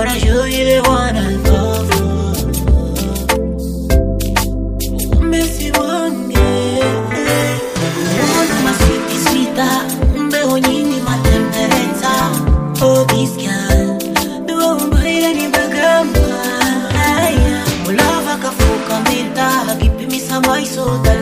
wanna show you the one I love. Messi wange, my sweetie sweeta, nyingi matempereza. Oh this girl, no mbaya ni bagamba. Mulava kafuka mita, give me some ice so that